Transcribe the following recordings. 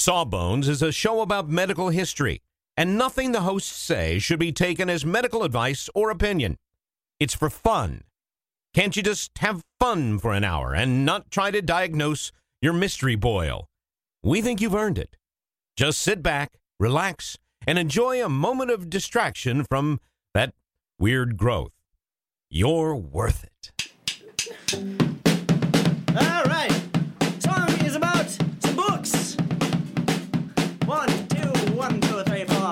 Sawbones is a show about medical history, and nothing the hosts say should be taken as medical advice or opinion. It's for fun. Can't you just have fun for an hour and not try to diagnose your mystery boil? We think you've earned it. Just sit back, relax, and enjoy a moment of distraction from that weird growth. You're worth it. All right. Song is about some books. 1, 2, 1, 2, 3, 4.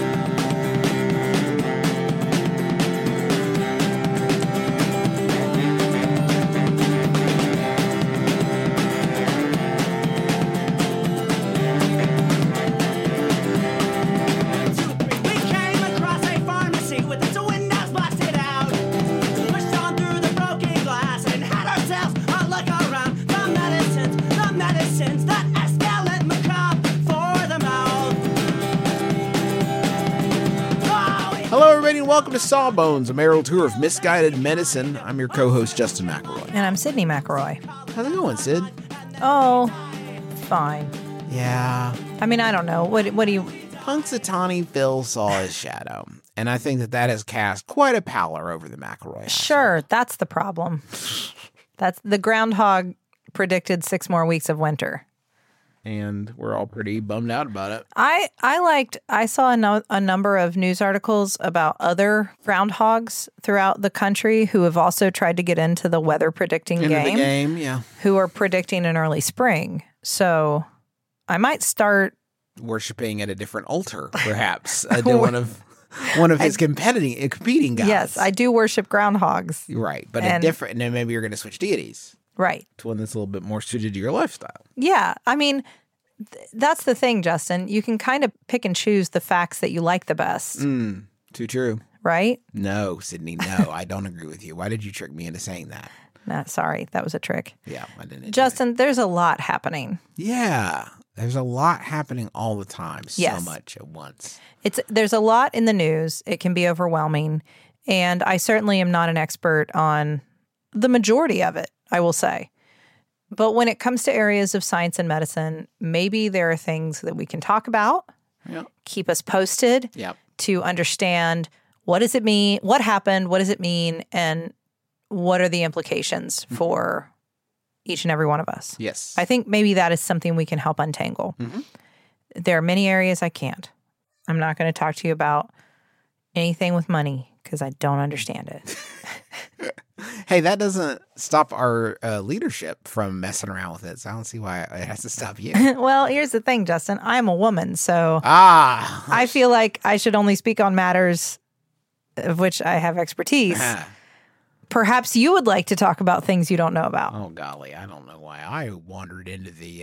Hello, everybody, and welcome to Sawbones, a marital tour of misguided medicine. I'm your co-host, Justin McElroy. And I'm Sydney McElroy. How's it going, Sid? Oh, fine. Yeah. I mean, I don't know. What do you... Punxsutawney Phil saw his shadow, and I think that has cast quite a pallor over the McElroy household. Sure, that's the problem. That's the groundhog predicted 6 more weeks of winter. And we're all pretty bummed out about it. I saw a number of news articles about other groundhogs throughout the country who have also tried to get into the weather predicting game. Yeah. Who are predicting an early spring. So I might start worshiping at a different altar, perhaps. one of his competing guys. Yes, I do worship groundhogs. Right, but a different, and then maybe you're going to switch deities. Right. To one that's a little bit more suited to your lifestyle. Yeah. I mean, that's the thing, Justin. You can kind of pick and choose the facts that you like the best. Too true. Right? No, Sydney, no. I don't agree with you. Why did you trick me into saying that? Nah, sorry. That was a trick. Yeah, I didn't. Justin, there's a lot happening. Yeah. There's a lot happening all the time. So much at once. There's a lot in the news. It can be overwhelming. And I certainly am not an expert on the majority of it, I will say. But when it comes to areas of science and medicine, maybe there are things that we can talk about, keep us posted to understand what does it mean, what happened, what does it mean, and what are the implications for each and every one of us. Yes. I think maybe that is something we can help untangle. Mm-hmm. There are many areas I can't. I'm not going to talk to you about anything with money because I don't understand it. Hey, that doesn't stop our leadership from messing around with it, so I don't see why it has to stop you. Well, here's the thing, Justin. I'm a woman, so I feel like I should only speak on matters of which I have expertise. Perhaps you would like to talk about things you don't know about. Oh, golly. I don't know why I wandered into the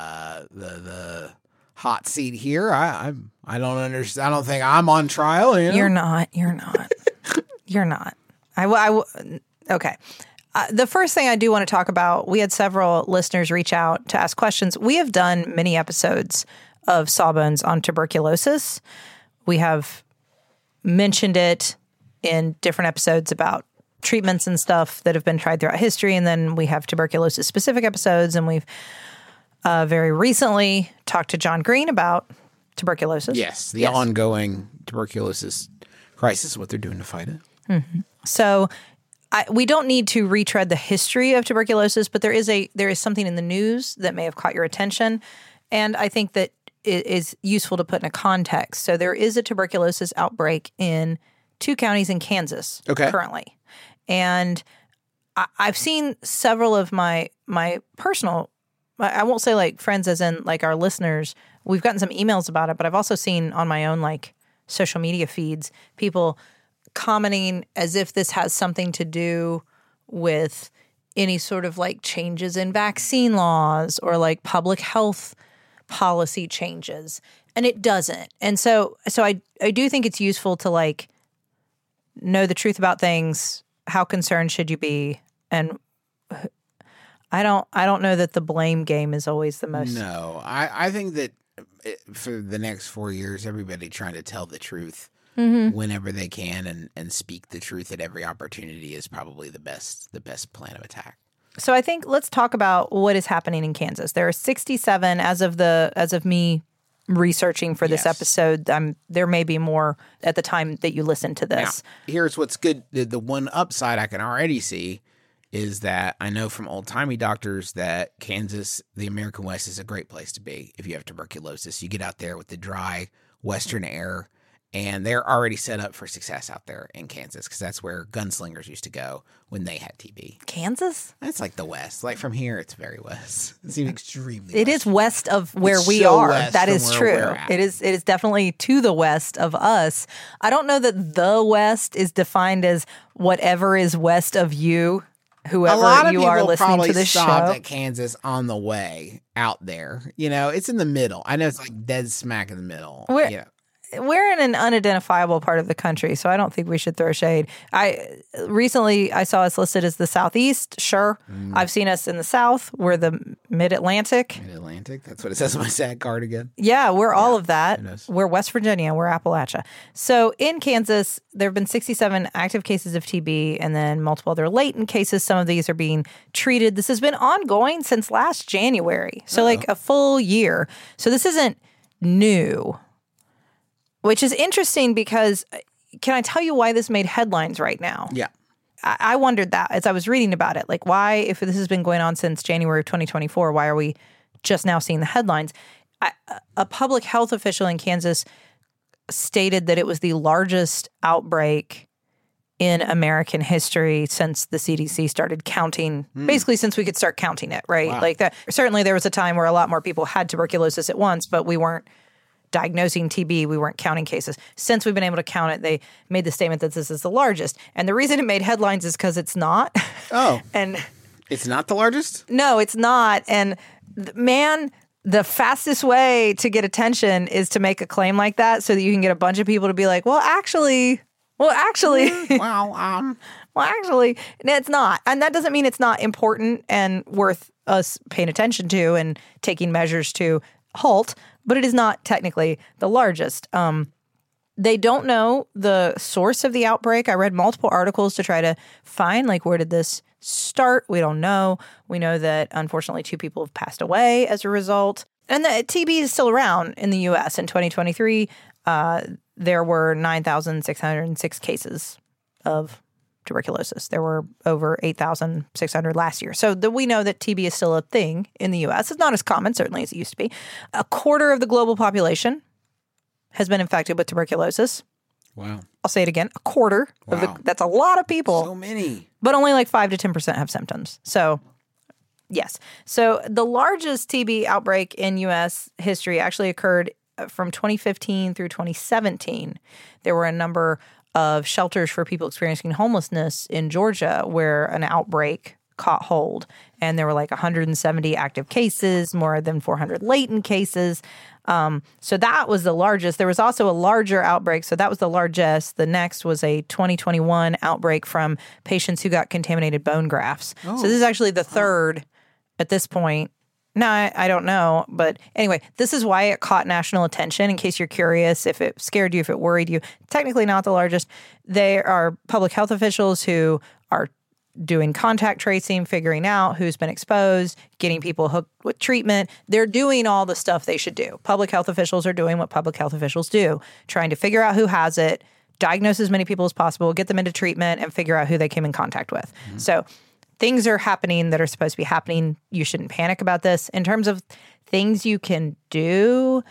hot seat here. I don't understand. I don't think I'm on trial. You know? You're not. You're not. Okay. The first thing I do want to talk about, we had several listeners reach out to ask questions. We have done many episodes of Sawbones on tuberculosis. We have mentioned it in different episodes about treatments and stuff that have been tried throughout history. And then we have tuberculosis specific episodes. And we've very recently talked to John Green about tuberculosis. Yes, the ongoing tuberculosis crisis, what they're doing to fight it. Mm-hmm. So we don't need to retread the history of tuberculosis, but there is something in the news that may have caught your attention. And I think that it is useful to put in a context. So there is a tuberculosis outbreak in 2 counties in Kansas currently. And I've seen several of my personal, I won't say like friends as in like our listeners, we've gotten some emails about it, but I've also seen on my own like social media feeds, people commenting as if this has something to do with any sort of like changes in vaccine laws or like public health policy changes. And it doesn't. And so I do think it's useful to like know the truth about things. How concerned should you be? And I don't know that the blame game is always the most. No, I think that for the next 4 years, everybody trying to tell the truth whenever they can and speak the truth at every opportunity is probably the best plan of attack. So I think let's talk about what is happening in Kansas. There are 67 as of me researching for this episode. There may be more at the time that you listen to this. Now, here's what's good. The one upside I can already see is that I know from old-timey doctors that Kansas, the American West, is a great place to be if you have tuberculosis. You get out there with the dry western air, and they're already set up for success out there in Kansas because that's where gunslingers used to go when they had TB. Kansas? That's like the West. Like from here, it's very West. It's extremely It west. is west of where It's we so are. west That from is where true. we're at. It is definitely to the west of us. I don't know that the West is defined as whatever is west of you, A whoever lot of you people are listening probably to this stopped show. at Kansas on the way out there. You know, it's in the middle. I know it's like dead smack in the middle. We're- Yeah. We're in an unidentifiable part of the country, so I don't think we should throw shade. Recently I saw us listed as the Southeast. Sure. I've seen us in the South. We're the Mid-Atlantic. Mid-Atlantic. That's what it says on my SAG card again. Yeah, we're all of that. knows? We're West Virginia. We're Appalachia. So in Kansas, there have been 67 active cases of TB and then multiple other latent cases. Some of these are being treated. This has been ongoing since last January. So like a full year. So this isn't new, which is interesting because can I tell you why this made headlines right now? Yeah. I wondered that as I was reading about it. Like, why, if this has been going on since January of 2024, why are we just now seeing the headlines? A public health official in Kansas stated that it was the largest outbreak in American history since the CDC started counting, basically since we could start counting it, right? Wow. Like that. Certainly there was a time where a lot more people had tuberculosis at once, but we weren't diagnosing TB, we weren't counting cases. Since we've been able to count it, they made the statement that this is the largest. And the reason it made headlines is because it's not. Oh, And it's not the largest? no, it's not. And man, the fastest way to get attention is to make a claim like that so that you can get a bunch of people to be like, well, actually, Well, no, it's not. And that doesn't mean it's not important and worth us paying attention to and taking measures to halt, but it is not technically the largest. They don't know the source of the outbreak. I read multiple articles to try to find, like, where did this start? We don't know. We know that, unfortunately, 2 people have passed away as a result. And the TB is still around in the U.S. In 2023, there were 9,606 cases of tuberculosis. There were over 8,600 last year. So we know that TB is still a thing in the U.S. It's not as common, certainly, as it used to be. A quarter of the global population has been infected with tuberculosis. wow. I'll say it again. A quarter of Wow. that's a lot of people, So many. but only like 5 to 10% have symptoms. So yes. So the largest TB outbreak in U.S. history actually occurred from 2015 through 2017. There were a number of shelters for people experiencing homelessness in Georgia where an outbreak caught hold. And there were like 170 active cases, more than 400 latent cases. So that was the largest. There was also a larger outbreak. So that was the largest. The next was a 2021 outbreak from patients who got contaminated bone grafts. So this is actually the third at this point. No, I don't know. But anyway, this is why it caught national attention, in case you're curious, if it scared you, if it worried you. Technically not the largest. There are public health officials who are doing contact tracing, figuring out who's been exposed, getting people hooked with treatment. They're doing all the stuff they should do. Public health officials are doing what public health officials do, trying to figure out who has it, diagnose as many people as possible, get them into treatment, and figure out who they came in contact with. So things are happening that are supposed to be happening. You shouldn't panic about this. In terms of things you can do,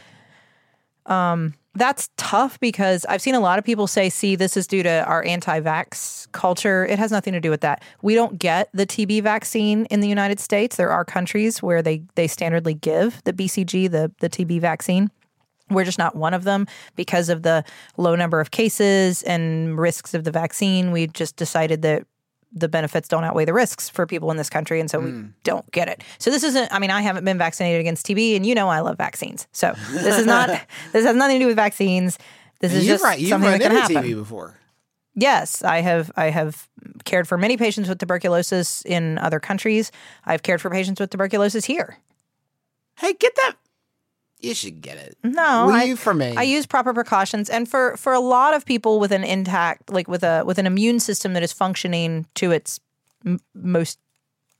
that's tough because I've seen a lot of people say, see, this is due to our anti-vax culture. It has nothing to do with that. We don't get the TB vaccine in the United States. There are countries where they standardly give the BCG, the TB vaccine. We're just not one of them because of the low number of cases and risks of the vaccine. We just decided that the benefits don't outweigh the risks for people in this country, and so we don't get it. So this isn't, I mean, I haven't been vaccinated against TB, and you know I love vaccines. So this is not, this has nothing to do with vaccines. This is just something that can happen. TB before. Yes, I have cared for many patients with tuberculosis in other countries. I've cared for patients with tuberculosis here. Hey, get that. You should get it. No, Will you for me? I use proper precautions, and for a lot of people with an intact, like with an immune system that is functioning to its most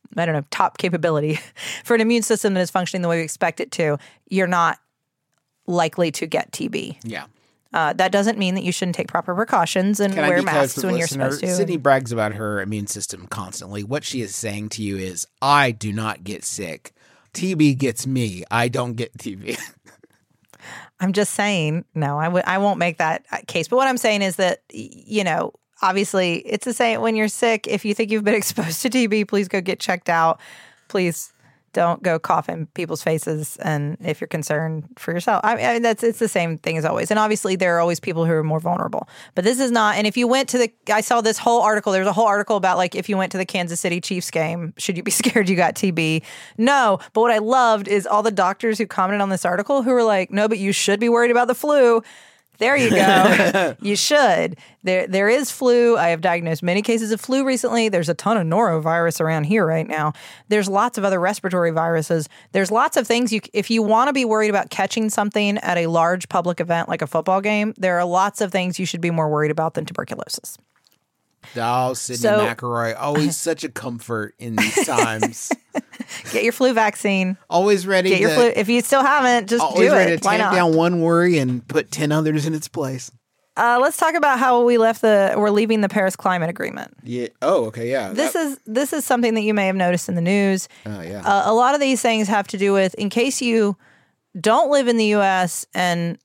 I don't know, top capability for an immune system that is functioning the way we expect it to, you're not likely to get TB. Yeah. That doesn't mean that you shouldn't take proper precautions and Can I wear be clear masks to the when you're listener? supposed to. Sydney brags about her immune system constantly. What she is saying to you is, I do not get sick. TB gets me. I don't get TB. I'm just saying, no, I won't make that case. But what I'm saying is that, you know, obviously it's the same when you're sick. If you think you've been exposed to TB, please go get checked out. Please don't go cough in people's faces. And if you're concerned for yourself, I mean, it's the same thing as always. And obviously there are always people who are more vulnerable, but this is not. And if you went to I saw this whole article, there's a whole article about like, if you went to the Kansas City Chiefs game, should you be scared you got TB? No. But what I loved is all the doctors who commented on this article who were like, no, but you should be worried about the flu. There you go. You should. There is flu. I have diagnosed many cases of flu recently. There's a ton of norovirus around here right now. There's lots of other respiratory viruses. There's lots of things if you want to be worried about catching something at a large public event like a football game, there are lots of things you should be more worried about than tuberculosis. Oh, Sydney McElroy, always such a comfort in these times. Get your flu vaccine. Always ready Get your flu. If you still haven't, just do it. Always ready to Why tamp not? down one worry and put 10 others in its place. Let's talk about how we're leaving the Paris Climate Agreement. Yeah. Oh, okay. Yeah. This is something that you may have noticed in the news. Oh, yeah. A lot of these things have to do with, in case you don't live in the U.S. and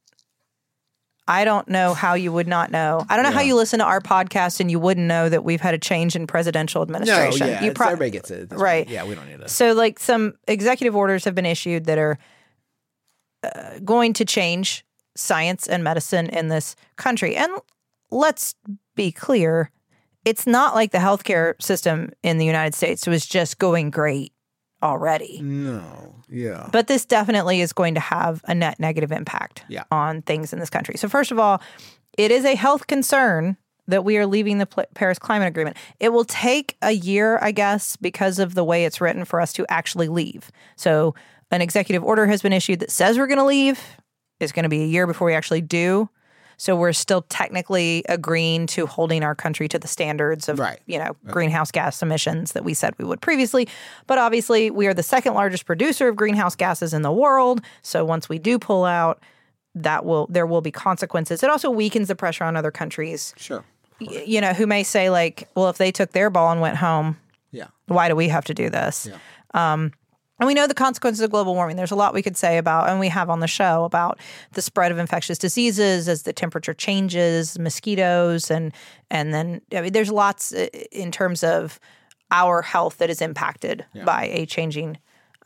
I don't know how you would not know. I don't know how you listen to our podcast and you wouldn't know that we've had a change in presidential administration. No, yeah. Everybody gets it. Right. Yeah, we don't need this. So, like, some executive orders have been issued that are going to change science and medicine in this country. And let's be clear, it's not like the healthcare system in the United States was just going great already. No. Yeah. But this definitely is going to have a net negative impact on things in this country. So first of all, it is a health concern that we are leaving the Paris Climate Agreement. It will take a year, I guess, because of the way it's written for us to actually leave. So an executive order has been issued that says we're going to leave. It's going to be a year before we actually do. So we're still technically agreeing to holding our country to the standards of, greenhouse gas emissions that we said we would previously. But obviously, we are the second largest producer of greenhouse gases in the world. So once we do pull out, there will be consequences. It also weakens the pressure on other countries. Sure. Who may say like, well, if they took their ball and went home, why do we have to do this? Yeah. And we know the consequences of global warming. There's a lot we could say about, and we have on the show, about the spread of infectious diseases as the temperature changes, mosquitoes, and then there's lots in terms of our health that is impacted by a changing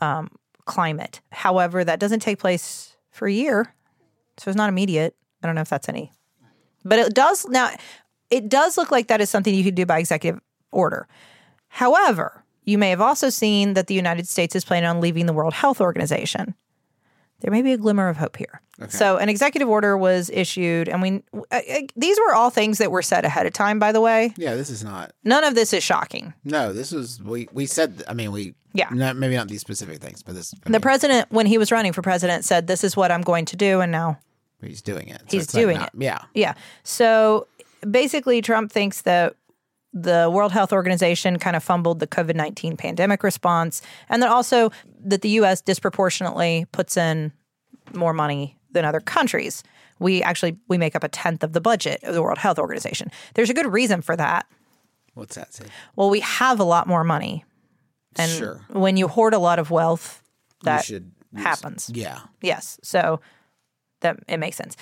climate. However, that doesn't take place for a year, so it's not immediate. I don't know if that's any, but it does now. It does look like that is something you could do by executive order. However, you may have also seen that the United States is planning on leaving the World Health Organization. There may be a glimmer of hope here. Okay. So an executive order was issued, and these were all things that were said ahead of time, by the way. Yeah, this is not. None of this is shocking. No, this was, we said, maybe not these specific things, but this. The president, when he was running for president, said, this is what I'm going to do, and now he's doing it. He's doing it. Yeah. Yeah. So basically, Trump thinks that the World Health Organization kind of fumbled the COVID-19 pandemic response, and then also that the U.S. disproportionately puts in more money than other countries. We make up 1/10 of the budget of the World Health Organization. There's a good reason for that. What's that say? Well, we have a lot more money. And when you hoard a lot of wealth, that happens. Yeah. Yes. So that it makes sense.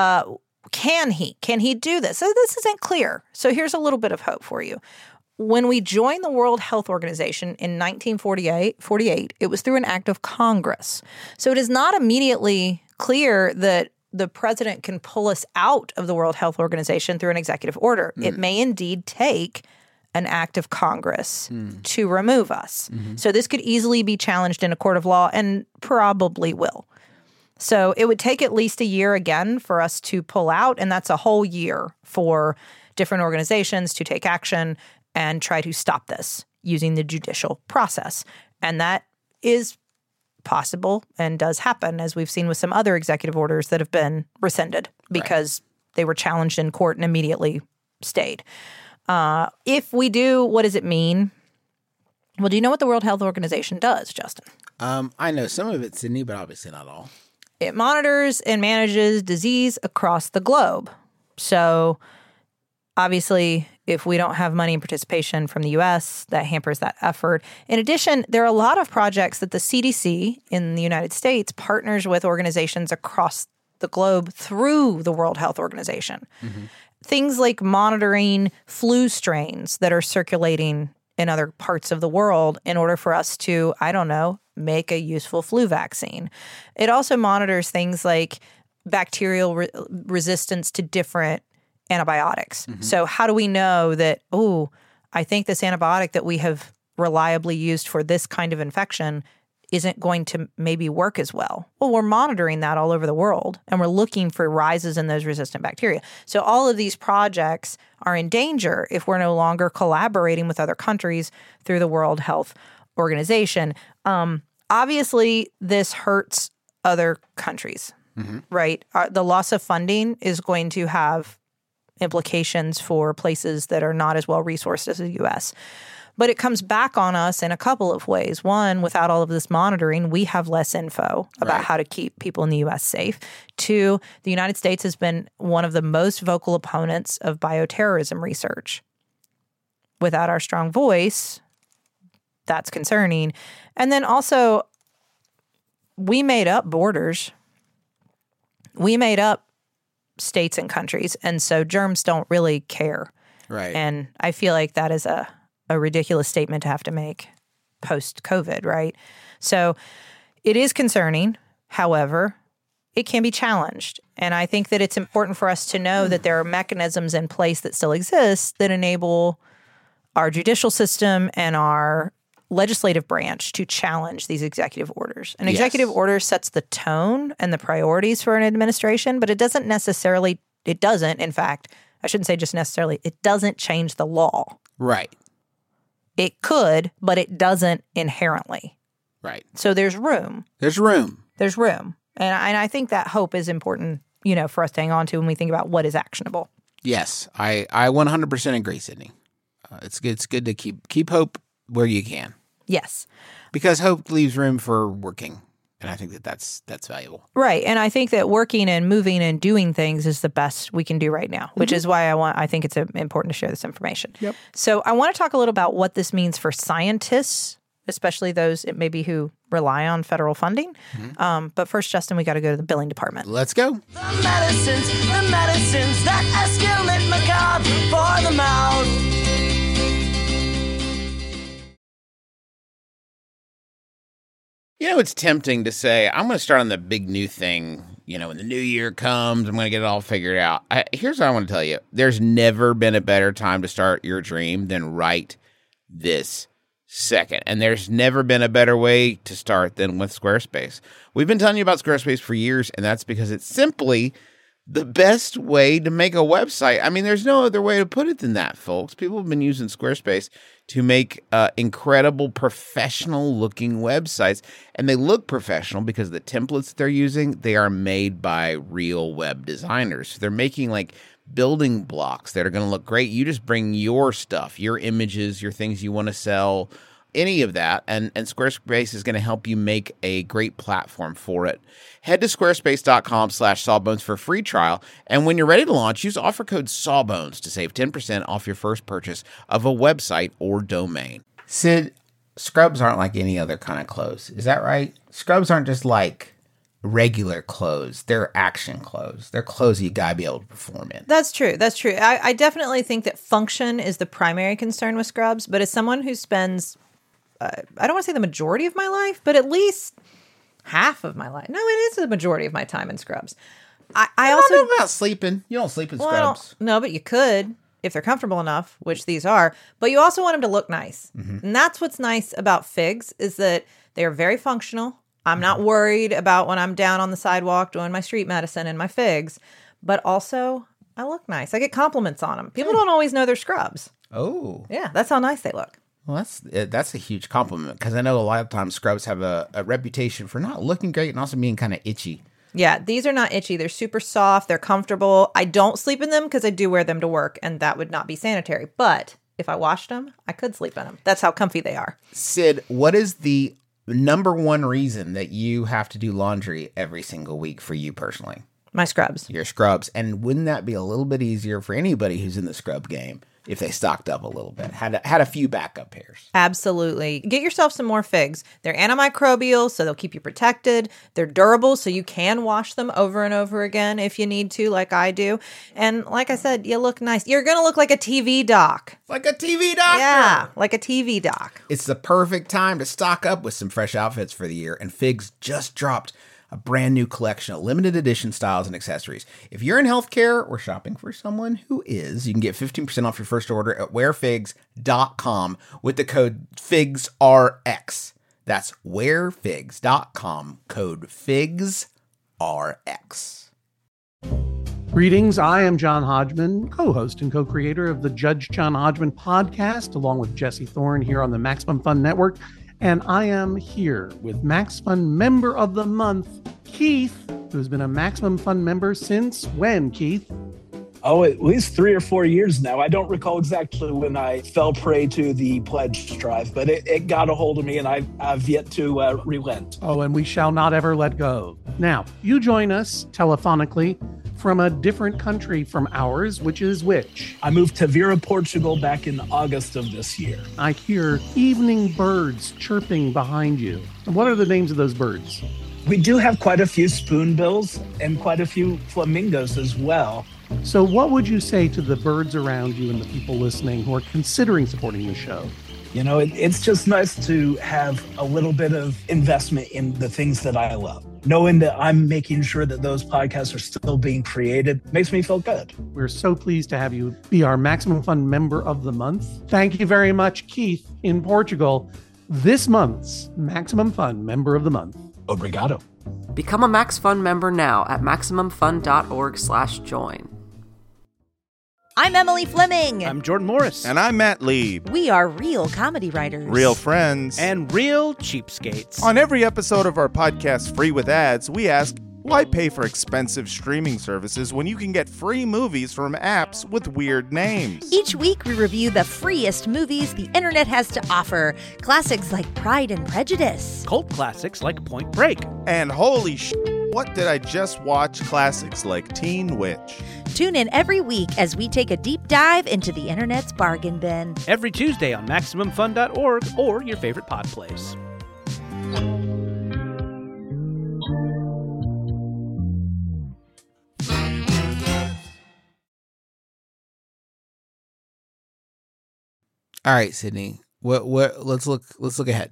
Can he do this? So this isn't clear. So here's a little bit of hope for you. When we joined the World Health Organization in 1948, it was through an act of Congress. So it is not immediately clear that the president can pull us out of the World Health Organization through an executive order. It may indeed take an act of Congress to remove us. So this could easily be challenged in a court of law and probably will. So it would take at least a year again for us to pull out, and that's a whole year for different organizations to take action and try to stop this using the judicial process. And that is possible and does happen, as we've seen with some other executive orders that have been rescinded because they were challenged in court and immediately stayed. If we do, what does it mean? Well, do you know what the World Health Organization does, Justin? I know some of it, Sydney, but obviously not all. It monitors and manages disease across the globe. So obviously, if we don't have money and participation from the U.S., that hampers that effort. In addition, there are a lot of projects that the CDC in the United States partners with organizations across the globe through the World Health Organization. Mm-hmm. Things like monitoring flu strains that are circulating in other parts of the world in order for us to, I don't know, make a useful flu vaccine. It also monitors things like bacterial resistance to different antibiotics. Mm-hmm. So how do we know that, I think this antibiotic that we have reliably used for this kind of infection isn't going to maybe work as well? Well, we're monitoring that all over the world, and we're looking for rises in those resistant bacteria. So all of these projects are in danger if we're no longer collaborating with other countries through the World Health Organization. Obviously, this hurts other countries, right? The loss of funding is going to have implications for places that are not as well resourced as the U.S., but it comes back on us in a couple of ways. One, without all of this monitoring, we have less info about how to keep people in the U.S. safe. Two, the United States has been one of the most vocal opponents of bioterrorism research. Without our strong voice, that's concerning. And then also, we made up borders. We made up states and countries, and so germs don't really care. Right. And I feel like that is a ridiculous statement to have to make post-COVID, right? So it is concerning. However, it can be challenged. And I think that it's important for us to know that there are mechanisms in place that still exist that enable our judicial system and our legislative branch to challenge these executive orders. An executive order sets the tone and the priorities for an administration, but it doesn't, in fact, I shouldn't say just necessarily, it doesn't change the law. Right. It could, but it doesn't inherently. Right. So there's room. There's room. There's room. And I think that hope is important, for us to hang on to when we think about what is actionable. Yes, I 100% agree, Sydney. It's good to keep hope where you can. Yes. Because hope leaves room for working. And I think that's valuable. Right. And I think that working and moving and doing things is the best we can do right now, which is why I think it's important to share this information. Yep. So I want to talk a little about what this means for scientists, especially those maybe who rely on federal funding. But first, Justin, we got to go to the billing department. Let's go. The medicines that escalate macabre for the mouth. It's tempting to say, I'm going to start on the big new thing. When the new year comes, I'm going to get it all figured out. Here's what I want to tell you. There's never been a better time to start your dream than right this second. And there's never been a better way to start than with Squarespace. We've been telling you about Squarespace for years, and that's because it's simply the best way to make a website. I mean, there's no other way to put it than that, folks. People have been using Squarespace to make incredible professional-looking websites. And they look professional because the templates that they're using, they are made by real web designers. So they're making building blocks that are going to look great. You just bring your stuff, your images, your things you want to sell, any of that, and Squarespace is going to help you make a great platform for it. Head to squarespace.com/sawbones for a free trial, and when you're ready to launch, use offer code SAWBONES to save 10% off your first purchase of a website or domain. Sid, scrubs aren't like any other kind of clothes. Is that right? Scrubs aren't just like regular clothes. They're action clothes. They're clothes you gotta be able to perform in. That's true. I definitely think that function is the primary concern with scrubs, but as someone who spends I don't want to say the majority of my life, but at least half of my life. No, it is the majority of my time in scrubs. I also don't know about sleeping. You don't sleep in scrubs. No, but you could if they're comfortable enough, which these are. But you also want them to look nice. And that's what's nice about figs is that they are very functional. I'm not worried about when I'm down on the sidewalk doing my street medicine in my figs. But also, I look nice. I get compliments on them. People don't always know they're scrubs. Oh. Yeah, that's how nice they look. Well, that's a huge compliment because I know a lot of times scrubs have a reputation for not looking great and also being kind of itchy. Yeah, these are not itchy. They're super soft. They're comfortable. I don't sleep in them because I do wear them to work, and that would not be sanitary. But if I washed them, I could sleep in them. That's how comfy they are. Sid, what is the number one reason that you have to do laundry every single week for you personally? My scrubs. Your scrubs. And wouldn't that be a little bit easier for anybody who's in the scrub game if they stocked up a little bit, had a few backup pairs? Absolutely. Get yourself some more figs. They're antimicrobial, so they'll keep you protected. They're durable, so you can wash them over and over again if you need to, like I do. And like I said, you look nice. You're going to look like a TV doc. Like a TV doctor. Yeah, like a TV doc. It's the perfect time to stock up with some fresh outfits for the year, and Figs just dropped a brand new collection of limited edition styles and accessories. If you're in healthcare or shopping for someone who is, you can get 15% off your first order at wearfigs.com with the code FIGSRX. That's wearfigs.com, code FIGSRX. Greetings, I am John Hodgman, co-host and co-creator of the Judge John Hodgman podcast, along with Jesse Thorne here on the Maximum Fun Network. And I am here with Max Fun Member of the Month, Keith, who's been a Maximum Fun member since when, Keith? Oh, at least 3 or 4 years now. I don't recall exactly when I fell prey to the pledge drive, but it got a hold of me, and I've yet to relent. Oh, and we shall not ever let go. Now, you join us telephonically from a different country from ours, which is which? I moved to Vera, Portugal back in August of this year. I hear evening birds chirping behind you. And what are the names of those birds? We do have quite a few spoonbills and quite a few flamingos as well. So what would you say to the birds around you and the people listening who are considering supporting the show? You know, it's just nice to have a little bit of investment in the things that I love. Knowing that I'm making sure that those podcasts are still being created makes me feel good. We're so pleased to have you be our Maximum Fun Member of the Month. Thank you very much, Keith, in Portugal, this month's Maximum Fun Member of the Month. Obrigado. Become a Max Fun member now at MaximumFun.org/join. I'm Emily Fleming. I'm Jordan Morris. And I'm Matt Lieb. We are real comedy writers. Real friends. And real cheapskates. On every episode of our podcast, Free with Ads, we ask, why pay for expensive streaming services when you can get free movies from apps with weird names? Each week, we review the freest movies the internet has to offer. Classics like Pride and Prejudice. Cult classics like Point Break. And holy what did I just watch? Classics like Teen Witch. Tune in every week as we take a deep dive into the internet's bargain bin. Every Tuesday on MaximumFun.org or your favorite pod place. All right, Sydney. Let's look ahead.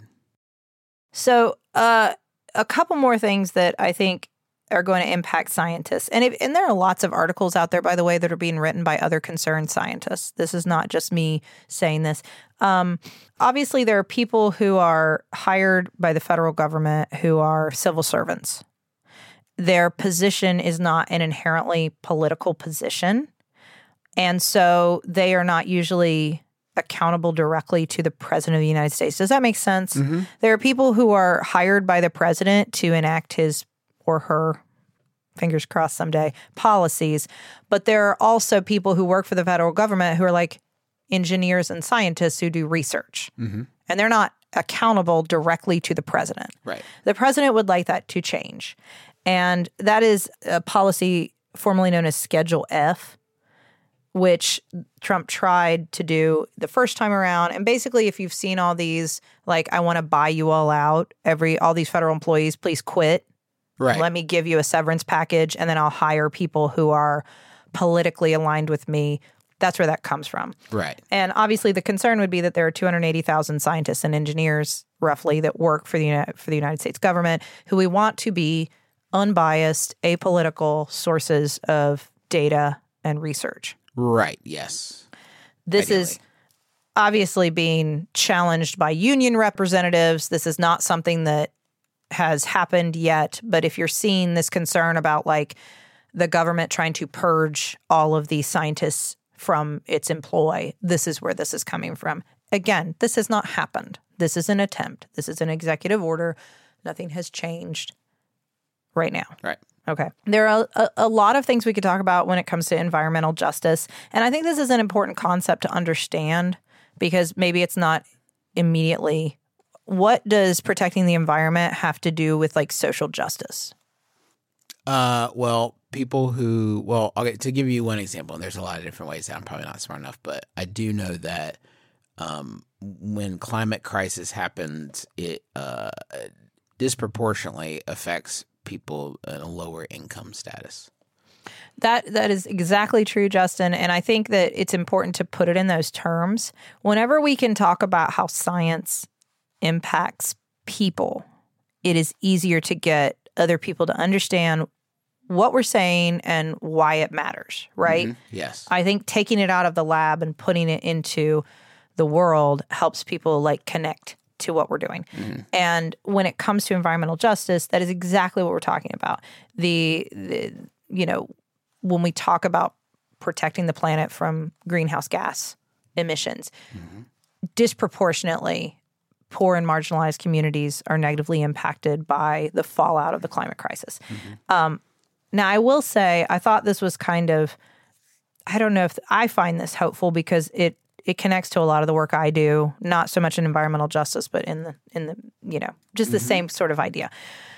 So, a couple more things that I think are going to impact scientists. And there are lots of articles out there, by the way, that are being written by other concerned scientists. This is not just me saying this. Obviously, there are people who are hired by the federal government who are civil servants. Their position is not an inherently political position. And so they are not usually accountable directly to the president of the United States. Does that make sense? Mm-hmm. There are people who are hired by the president to enact his or her, fingers crossed someday, policies. But there are also people who work for the federal government who are like engineers and scientists who do research. Mm-hmm. And they're not accountable directly to the president. Right. The president would like that to change. And that is a policy formerly known as Schedule F, which Trump tried to do the first time around. And basically, if you've seen all these, like, I want to buy you all out, all these federal employees, please quit. Right. Let me give you a severance package, and then I'll hire people who are politically aligned with me. That's where that comes from. Right. And obviously, the concern would be that there are 280,000 scientists and engineers, roughly, that work for the United States government, who we want to be unbiased, apolitical sources of data and research. Right, yes. This Ideally. is obviously being challenged by union representatives. This is not something that has happened yet, but if you're seeing this concern about like the government trying to purge all of these scientists from its employ, this is where this is coming from. Again, this has not happened. This is an attempt. This is an executive order. Nothing has changed right now. Right. Okay. There are a lot of things we could talk about when it comes to environmental justice. And I think this is an important concept to understand because maybe it's not immediately. What does protecting the environment have to do with like social justice? Well, people who, okay, to give you one example, and there's a lot of different ways that I'm probably not smart enough, but I do know that when climate crisis happens, it disproportionately affects people in a lower income status. That is exactly true, Justin. And I think that it's important to put it in those terms. Whenever we can talk about how science impacts people, it is easier to get other people to understand what we're saying and why it matters, right? Mm-hmm. Yes. I think taking it out of the lab and putting it into the world helps people like connect to what we're doing. Mm-hmm. And when it comes to environmental justice, that is exactly what we're talking about. The when we talk about protecting the planet from greenhouse gas emissions, disproportionately poor and marginalized communities are negatively impacted by the fallout of the climate crisis. Now, I will say, I thought this was kind of, I don't know if I find this hopeful because it connects to a lot of the work I do, not so much in environmental justice, but in the just the same sort of idea.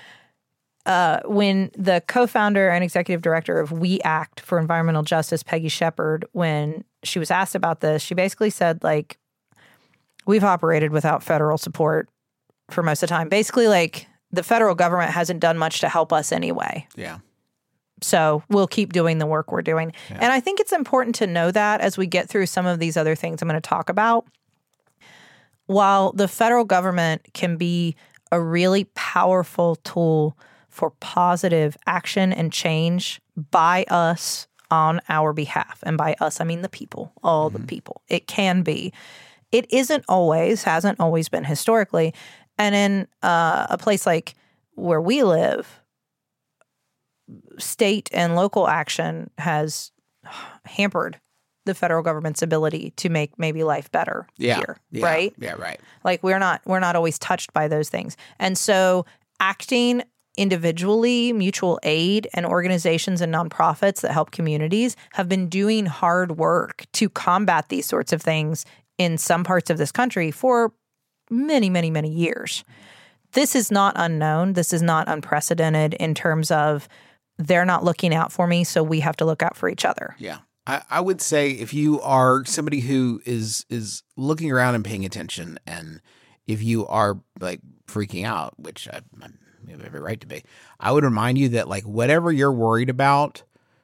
When the co-founder and executive director of We Act for Environmental Justice, Peggy Shepard, when she was asked about this, she basically said, like, we've operated without federal support for most of the time. Basically, like, the federal government hasn't done much to help us anyway. Yeah. So we'll keep doing the work we're doing. Yeah. And I think it's important to know that as we get through some of these other things I'm going to talk about. While the federal government can be a really powerful tool for positive action and change by us on our behalf, and by us, I mean the people, all the people, it can be. It isn't always, hasn't always been historically. And in a place like where we live, state and local action has hampered the federal government's ability to make maybe life better here, right? Yeah, right. Like we're not always touched by those things. And so acting individually, mutual aid and organizations and nonprofits that help communities have been doing hard work to combat these sorts of things in some parts of this country for many, many, many years. This is not unknown. This is not unprecedented in terms of they're not looking out for me, so we have to look out for each other. Yeah. I would say if you are somebody who is looking around and paying attention, and if you are like freaking out, which I have every right to be, I would remind you that like whatever you're worried about,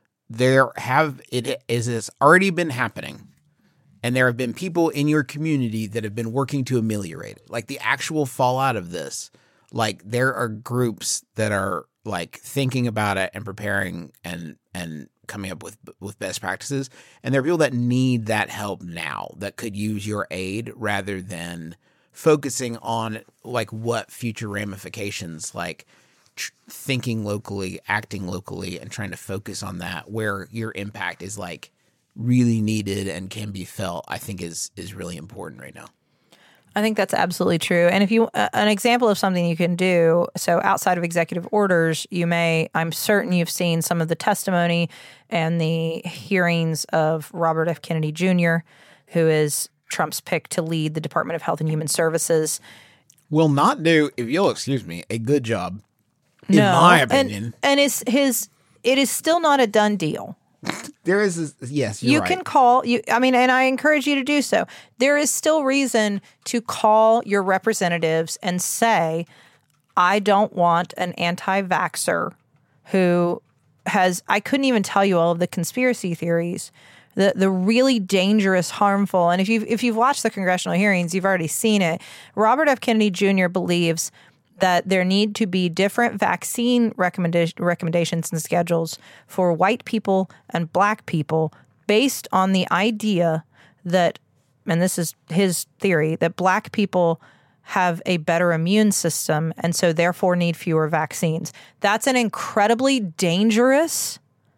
it's already been happening. And there have been people in your community that have been working to ameliorate it. Like the actual fallout of this, like there are groups that are like thinking about it and preparing and coming up with best practices. And there are people that need that help now that could use your aid rather than focusing on like what future ramifications, like thinking locally, acting locally, and trying to focus on that where your impact is like really needed and can be felt, I think is really important right now. I think that's absolutely true. And if you, an example of something you can do, so outside of executive orders, I'm certain you've seen some of the testimony and the hearings of Robert F. Kennedy Jr., who is Trump's pick to lead the Department of Health and Human Services. Will not do, if you'll excuse me, a good job, in my opinion. And it is still not a done deal. There is, yes, you're right. You can call, and I encourage you to do so. There is still reason to call your representatives and say, I don't want an anti-vaxxer who I couldn't even tell you all of the conspiracy theories, the really dangerous, harmful, and if you've watched the congressional hearings, you've already seen it. Robert F. Kennedy Jr. believes that there need to be different vaccine recommendations and schedules for white people and black people based on the idea that, and this is his theory, that black people have a better immune system and so therefore need fewer vaccines. That's an incredibly dangerous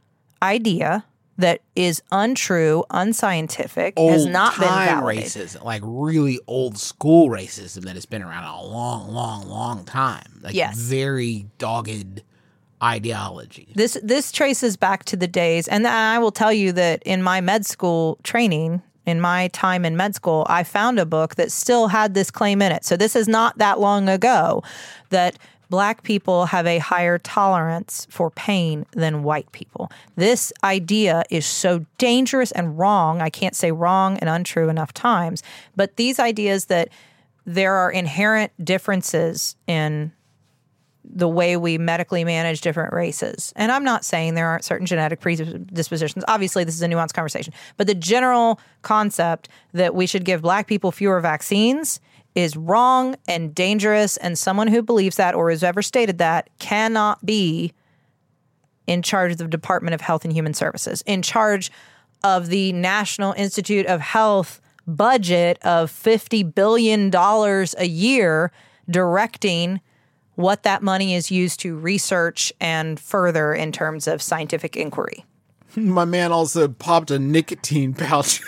idea that is untrue, unscientific, has not been validated. Racism, like really old school racism that has been around a long, long, long time. Like very dogged ideology. This traces back to the days, and I will tell you that in my med school training, in my time in med school, I found a book that still had this claim in it. So this is not that long ago that Black people have a higher tolerance for pain than white people. This idea is so dangerous and wrong. I can't say wrong and untrue enough times, but these ideas that there are inherent differences in the way we medically manage different races. And I'm not saying there aren't certain genetic predispositions. Obviously, this is a nuanced conversation. But the general concept that we should give Black people fewer vaccines is wrong and dangerous, and someone who believes that or has ever stated that cannot be in charge of the Department of Health and Human Services, in charge of the National Institute of Health budget of $50 billion a year, directing what that money is used to research and further in terms of scientific inquiry. My man also popped a nicotine pouch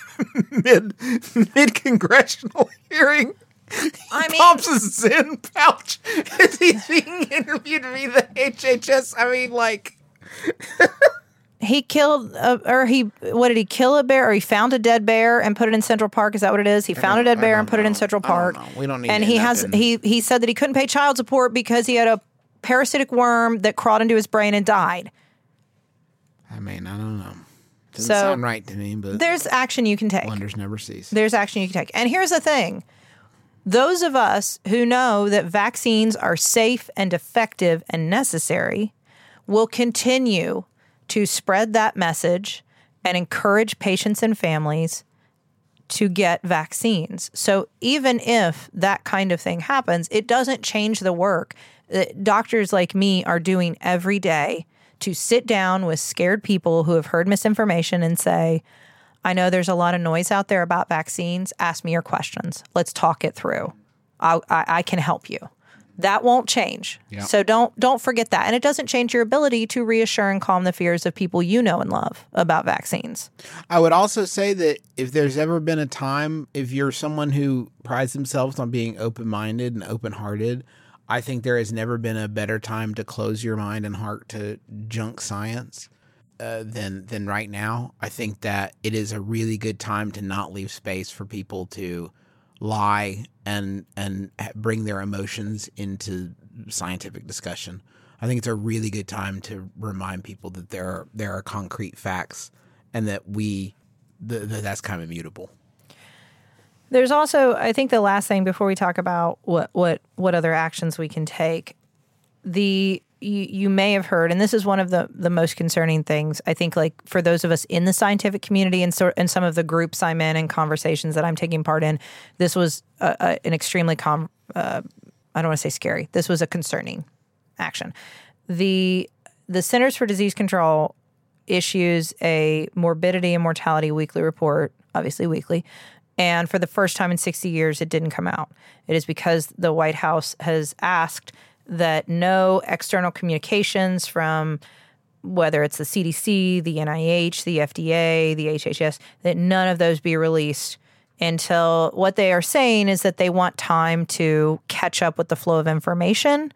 mid congressional hearing. He pops a Zen pouch as he's being interviewed to be the HHS. I mean, like... He killed, what did he kill a bear? Or he found a dead bear and put it in Central Park? Is that what it is? He found a dead bear and put it in Central Park. We don't need. And he said that he couldn't pay child support because he had a parasitic worm that crawled into his brain and died. I mean, I don't know. Doesn't sound right to me, but there's action you can take. Wonders never cease. There's action you can take. And here's the thing. Those of us who know that vaccines are safe and effective and necessary will continue to spread that message and encourage patients and families to get vaccines. So even if that kind of thing happens, it doesn't change the work that doctors like me are doing every day to sit down with scared people who have heard misinformation and say, I know there's a lot of noise out there about vaccines. Ask me your questions. Let's talk it through. I can help you. That won't change. Yep. So don't forget that. And it doesn't change your ability to reassure and calm the fears of people you know and love about vaccines. I would also say that if there's ever been a time, if you're someone who prides themselves on being open-minded and open-hearted, I think there has never been a better time to close your mind and heart to junk science than right now. I think that it is a really good time to not leave space for people to lie and bring their emotions into scientific discussion. I think it's a really good time to remind people that there are concrete facts and that that's kind of immutable. There's also, I think the last thing before we talk about what other actions we can take, you may have heard, and this is one of the most concerning things, I think, like for those of us in the scientific community and some of the groups I'm in and conversations that I'm taking part in, this was an extremely, I don't want to say scary, this was a concerning action. The Centers for Disease Control issues a morbidity and mortality weekly report, obviously weekly, and for the first time in 60 years, it didn't come out. It is because the White House has asked that no external communications from whether it's the CDC, the NIH, the FDA, the HHS, that none of those be released until what they are saying is that they want time to catch up with the flow of information.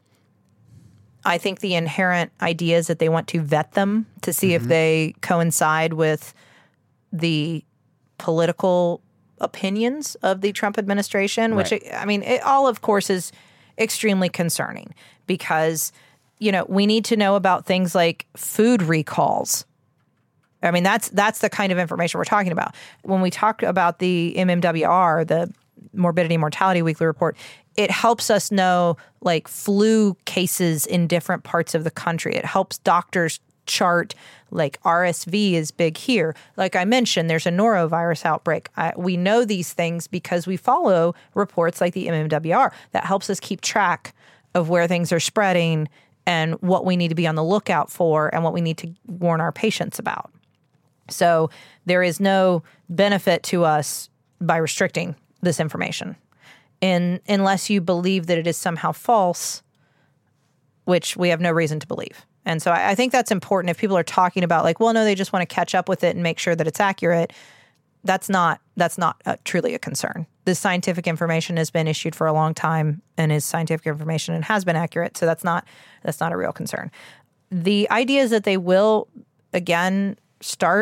I think the inherent idea is that they want to vet them to see if they coincide with the political opinions of the Trump administration, which, I mean, it all, of course, is extremely concerning because, we need to know about things like food recalls. I mean, that's the kind of information we're talking about. When we talk about the MMWR, the Morbidity and Mortality Weekly Report, it helps us know like flu cases in different parts of the country. It helps doctors chart like RSV is big here. Like I mentioned, there's a norovirus outbreak. We know these things because we follow reports like the MMWR that helps us keep track of where things are spreading and what we need to be on the lookout for and what we need to warn our patients about. So there is no benefit to us by restricting this information. Unless you believe that it is somehow false, which we have no reason to believe. And so I think that's important. If people are talking about like, well, no, they just want to catch up with it and make sure that it's accurate, that's not truly a concern. This scientific information has been issued for a long time and is scientific information and has been accurate. So that's not a real concern. The idea is that they will, again, start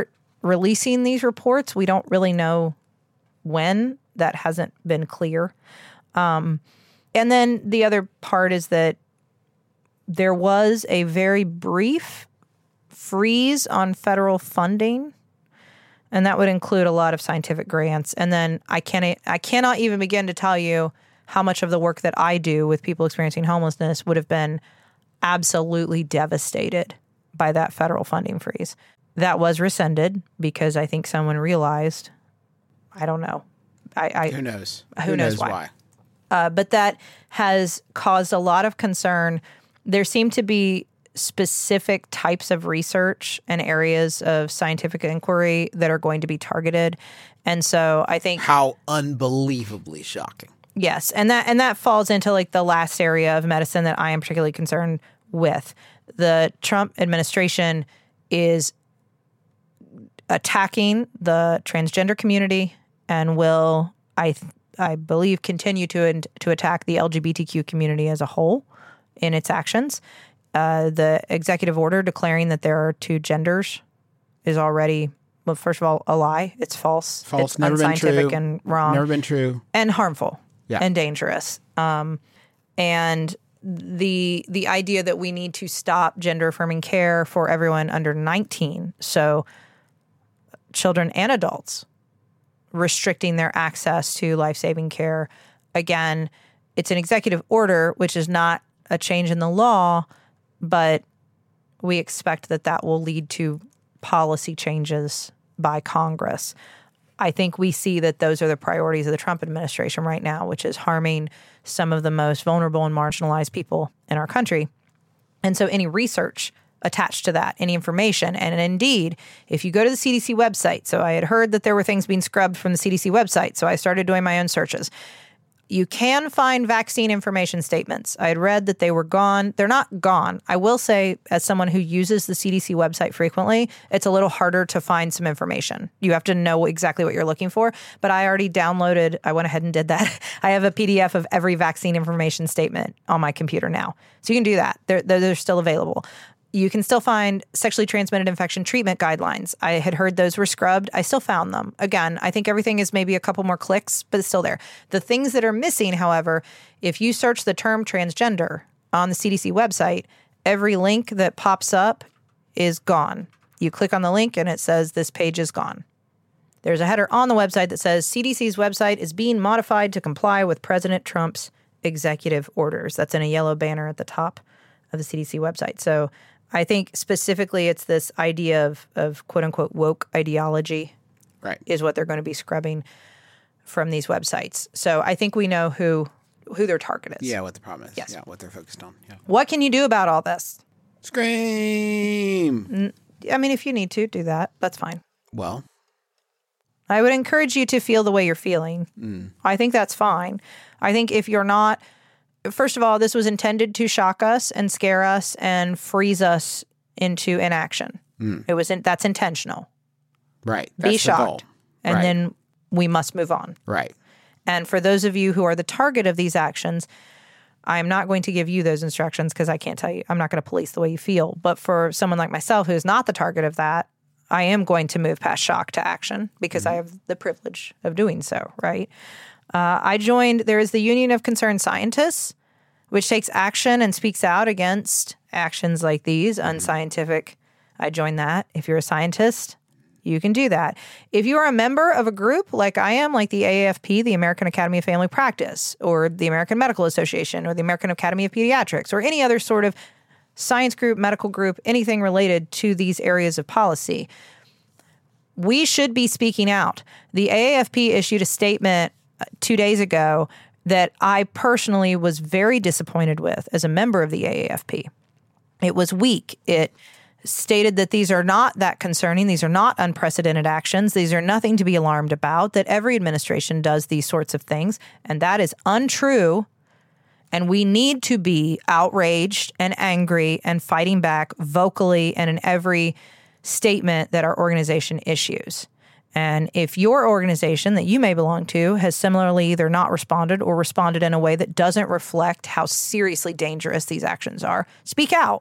releasing these reports. We don't really know when. That hasn't been clear. And then the other part is that there was a very brief freeze on federal funding, and that would include a lot of scientific grants. And then I cannot even begin to tell you how much of the work that I do with people experiencing homelessness would have been absolutely devastated by that federal funding freeze. That was rescinded because I think someone realized, I don't know. Who knows? Who knows why? But that has caused a lot of concern. There seem to be specific types of research and areas of scientific inquiry that are going to be targeted. And so I think... How unbelievably shocking. Yes. And that falls into like the last area of medicine that I am particularly concerned with. The Trump administration is attacking the transgender community and will, I believe, continue to attack the LGBTQ community as a whole in its actions. The executive order declaring that there are two genders is already, well, first of all, a lie. It's false. It's never unscientific been true. and wrong. Never been true. And harmful. Yeah. And dangerous. And the idea that we need to stop gender-affirming care for everyone under 19, so children and adults, restricting their access to life-saving care. Again, it's an executive order, which is not a change in the law, but we expect that will lead to policy changes by Congress. I think we see that those are the priorities of the Trump administration right now, which is harming some of the most vulnerable and marginalized people in our country. And so any research attached to that, any information, and indeed, if you go to the CDC website, so I had heard that there were things being scrubbed from the CDC website, so I started doing my own searches. You can find vaccine information statements. I had read that they were gone. They're not gone. I will say, as someone who uses the CDC website frequently, it's a little harder to find some information. You have to know exactly what you're looking for. But I already downloaded, I went ahead and did that. I have a PDF of every vaccine information statement on my computer now. So you can do that. They're still available. You can still find sexually transmitted infection treatment guidelines. I had heard those were scrubbed. I still found them. Again, I think everything is maybe a couple more clicks, but it's still there. The things that are missing, however, if you search the term transgender on the CDC website, every link that pops up is gone. You click on the link and it says this page is gone. There's a header on the website that says CDC's website is being modified to comply with President Trump's executive orders. That's in a yellow banner at the top of the CDC website. So I think specifically it's this idea of quote unquote woke ideology, right, is what they're going to be scrubbing from these websites. So I think we know who their target is. Yeah, what the problem is. Yes. Yeah, what they're focused on. Yeah. What can you do about all this? Scream. I mean, if you need to do that, that's fine. Well, I would encourage you to feel the way you're feeling. I think that's fine. I think if you're not, first of all, this was intended to shock us and scare us and freeze us into inaction. That's intentional. Right. Be That's the goal. shocked. And Right. then we must move on. Right. And for those of you who are the target of these actions, I am not going to give you those instructions because I can't tell you. I'm not going to police the way you feel. But for someone like myself who's not the target of that, I am going to move past shock to action because I have the privilege of doing so, right? There is the Union of Concerned Scientists, which takes action and speaks out against actions like these, unscientific. I joined that. If you're a scientist, you can do that. If you are a member of a group like I am, like the AAFP, the American Academy of Family Practice, or the American Medical Association, or the American Academy of Pediatrics, or any other sort of science group, medical group, anything related to these areas of policy, we should be speaking out. The AAFP issued a statement 2 days ago that I personally was very disappointed with as a member of the AAFP. It was weak. It stated that these are not that concerning. These are not unprecedented actions. These are nothing to be alarmed about, that every administration does these sorts of things. And that is untrue. And we need to be outraged and angry and fighting back vocally and in every statement that our organization issues. And if your organization that you may belong to has similarly either not responded or responded in a way that doesn't reflect how seriously dangerous these actions are, speak out.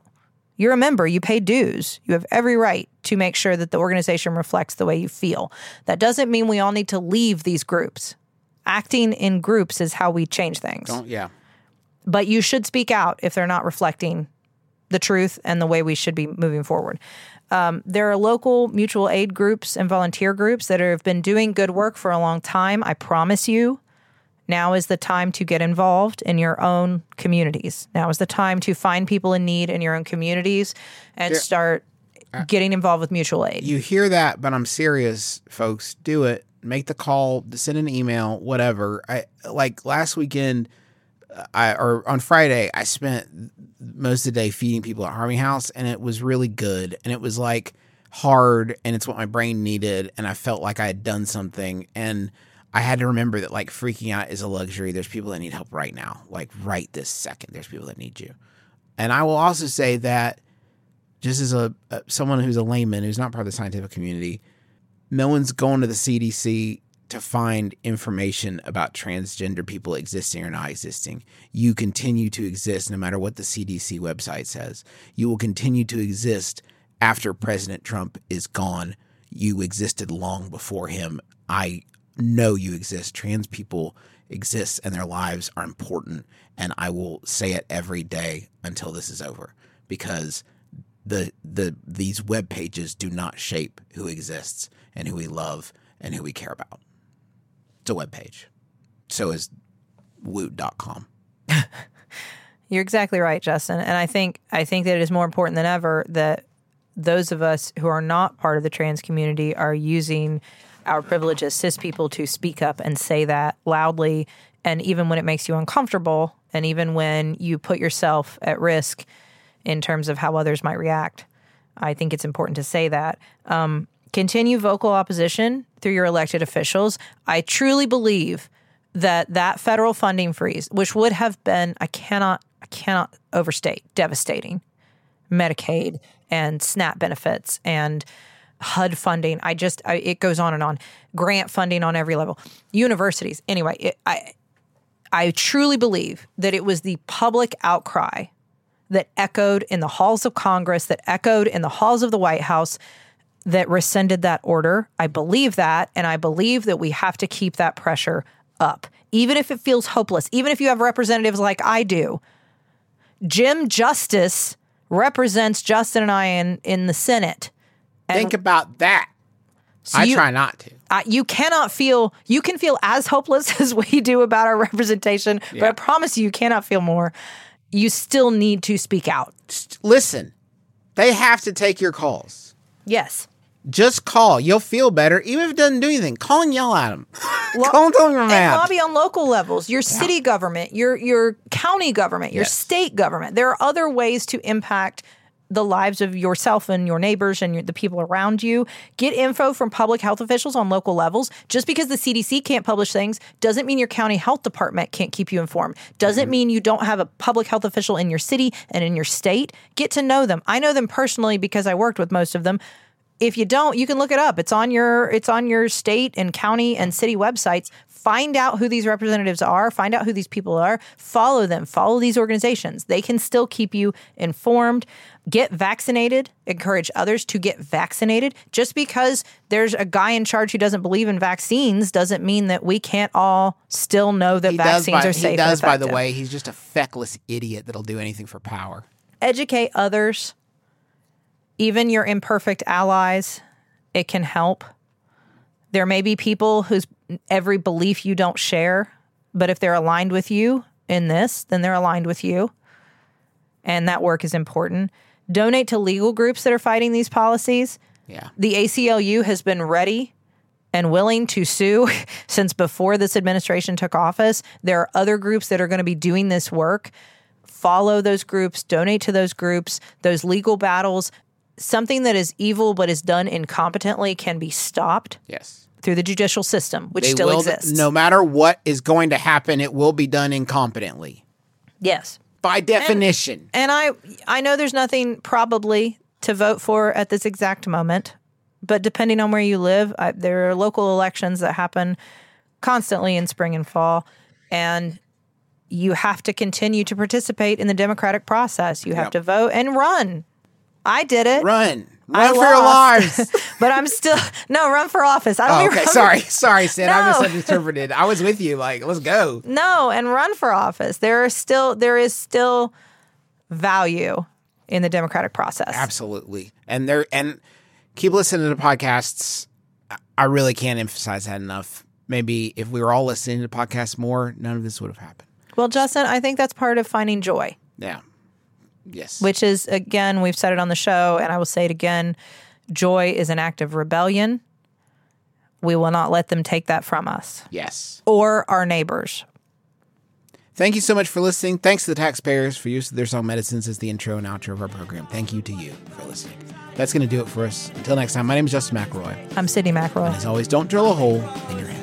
You're a member. You pay dues. You have every right to make sure that the organization reflects the way you feel. That doesn't mean we all need to leave these groups. Acting in groups is how we change things. But you should speak out if they're not reflecting the truth and the way we should be moving forward. There are local mutual aid groups and volunteer groups that have been doing good work for a long time. I promise you, now is the time to get involved in your own communities. Now is the time to find people in need in your own communities and start getting involved with mutual aid. You hear that, but I'm serious, folks. Do it. Make the call, send an email, whatever. Like last weekend, or on Friday, I spent most of the day feeding people at Harvey House, and it was really good. And it was like hard, and it's what my brain needed, and I felt like I had done something. And I had to remember that like freaking out is a luxury. There's people that need help right now, like right this second. There's people that need you. And I will also say that just as someone who's a layman, who's not part of the scientific community, no one's going to the CDC to find information about transgender people existing or not existing. You continue to exist no matter what the CDC website says. You will continue to exist after President Trump is gone. You existed long before him. I know you exist. Trans people exist and their lives are important. And I will say it every day until this is over, because these web pages do not shape who exists and who we love and who we care about. It's a web page. So is woot.com. You're exactly right, Justin. And I think that it is more important than ever that those of us who are not part of the trans community are using our privilege as cis people to speak up and say that loudly, and even when it makes you uncomfortable, and even when you put yourself at risk in terms of how others might react. I think it's important to say that. Continue vocal opposition through your elected officials. I truly believe that federal funding freeze, which would have been, I cannot overstate, devastating. Medicaid and SNAP benefits and HUD funding. It goes on and on. Grant funding on every level. Universities. Anyway, I truly believe that it was the public outcry that echoed in the halls of Congress, that echoed in the halls of the White House, that rescinded that order. I believe that, and I believe that we have to keep that pressure up, even if it feels hopeless, even if you have representatives like I do. Jim Justice represents Justin and I in the Senate. Think about that. So I try not to. You can feel as hopeless as we do about our representation, but I promise you cannot feel more. You still need to speak out. Listen, they have to take your calls. Yes. Just call. You'll feel better. Even if it doesn't do anything, call and yell at them. Call and tell them you're mad. And lobby on local levels, your city government, your county government, your state government. There are other ways to impact the lives of yourself and your neighbors and the people around you. Get info from public health officials on local levels. Just because the CDC can't publish things doesn't mean your county health department can't keep you informed. Doesn't mean you don't have a public health official in your city and in your state. Get to know them. I know them personally because I worked with most of them. If you don't, you can look it up. It's on your state and county and city websites. Find out who these representatives are. Find out who these people are. Follow them. Follow these organizations. They can still keep you informed. Get vaccinated. Encourage others to get vaccinated. Just because there's a guy in charge who doesn't believe in vaccines doesn't mean that we can't all still know that vaccines are safe. He does, by the way. He's just a feckless idiot that'll do anything for power. Educate others. Even your imperfect allies, it can help. There may be people whose every belief you don't share, but if they're aligned with you in this, then they're aligned with you. And that work is important. Donate to legal groups that are fighting these policies. Yeah. The ACLU has been ready and willing to sue since before this administration took office. There are other groups that are going to be doing this work. Follow those groups, donate to those groups, those legal battles. Something that is evil but is done incompetently can be stopped. Yes. Through the judicial system, which still exists. No matter what is going to happen, it will be done incompetently. Yes. By definition. And I know there's nothing probably to vote for at this exact moment, but depending on where you live, there are local elections that happen constantly in spring and fall, and you have to continue to participate in the democratic process. You have to vote and run. I did it. Run I for your lost. lives. But I'm still run for office. I don't even Sorry, Sid. I No. misinterpreted. I was with you. Like, let's go. No, and run for office. There is still value in the democratic process. Absolutely. And keep listening to the podcasts. I really can't emphasize that enough. Maybe if we were all listening to podcasts more, none of this would have happened. Well, Justin, I think that's part of finding joy. Yeah. Yes. Which is, again, we've said it on the show, and I will say it again, joy is an act of rebellion. We will not let them take that from us. Yes. Or our neighbors. Thank you so much for listening. Thanks to the taxpayers for use of their song medicines as the intro and outro of our program. Thank you to you for listening. That's going to do it for us. Until next time, my name is Justin McElroy. I'm Sydney McElroy. And as always, don't drill a hole in your head.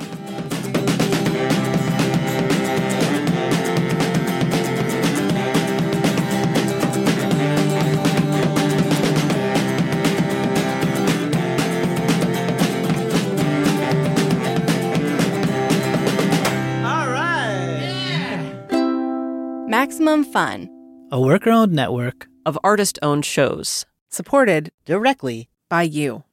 Maximum Fun, a worker-owned network of artist-owned shows. Supported directly by you.